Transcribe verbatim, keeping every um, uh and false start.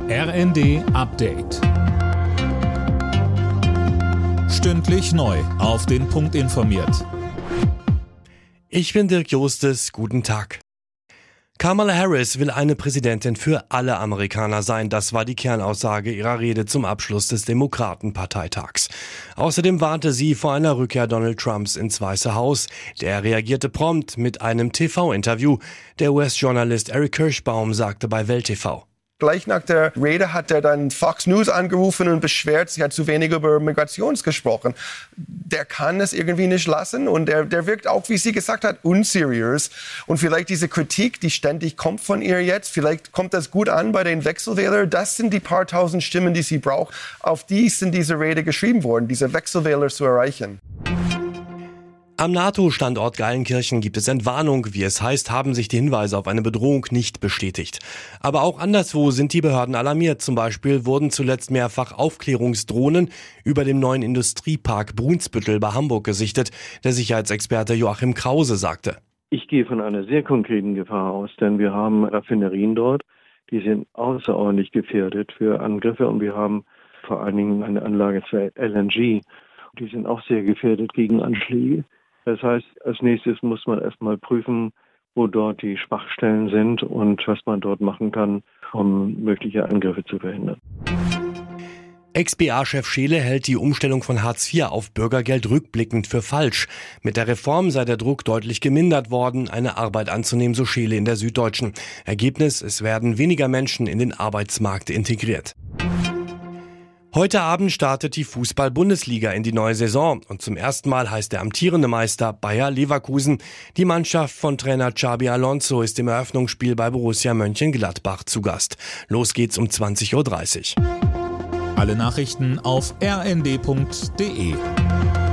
R N D Update. Stündlich neu auf den Punkt informiert. Ich bin Dirk Jostes, guten Tag. Kamala Harris will eine Präsidentin für alle Amerikaner sein. Das war die Kernaussage ihrer Rede zum Abschluss des Demokratenparteitags. Außerdem warnte sie vor einer Rückkehr Donald Trumps ins Weiße Haus. Der reagierte prompt mit einem T V-Interview. Der U S-Journalist Eric Kirschbaum sagte bei Welt T V: Gleich nach der Rede hat er dann Fox News angerufen und beschwert, sie hat zu wenig über Migration gesprochen. Der kann es irgendwie nicht lassen und der, der wirkt auch, wie sie gesagt hat, unseriös. Und vielleicht diese Kritik, die ständig kommt von ihr jetzt, vielleicht kommt das gut an bei den Wechselwählern. Das sind die paar tausend Stimmen, die sie braucht. Auf die sind diese Rede geschrieben worden, diese Wechselwähler zu erreichen. Am NATO-Standort Geilenkirchen gibt es Entwarnung. Wie es heißt, haben sich die Hinweise auf eine Bedrohung nicht bestätigt. Aber auch anderswo sind die Behörden alarmiert. Zum Beispiel wurden zuletzt mehrfach Aufklärungsdrohnen über dem neuen Industriepark Brunsbüttel bei Hamburg gesichtet. Der Sicherheitsexperte Joachim Krause sagte: Ich gehe von einer sehr konkreten Gefahr aus, denn wir haben Raffinerien dort, die sind außerordentlich gefährdet für Angriffe, und wir haben vor allen Dingen eine Anlage für L N G. Die sind auch sehr gefährdet gegen Anschläge. Das heißt, als nächstes muss man erstmal prüfen, wo dort die Schwachstellen sind und was man dort machen kann, um mögliche Angriffe zu verhindern. Ex-B A-Chef Scheele hält die Umstellung von Hartz vier auf Bürgergeld rückblickend für falsch. Mit der Reform sei der Druck deutlich gemindert worden, eine Arbeit anzunehmen, so Scheele in der Süddeutschen. Ergebnis: Es werden weniger Menschen in den Arbeitsmarkt integriert. Heute Abend startet die Fußball-Bundesliga in die neue Saison und zum ersten Mal heißt der amtierende Meister Bayer Leverkusen. Die Mannschaft von Trainer Xabi Alonso ist im Eröffnungsspiel bei Borussia Mönchengladbach zu Gast. Los geht's um zwanzig Uhr dreißig. Alle Nachrichten auf r n d punkt d e.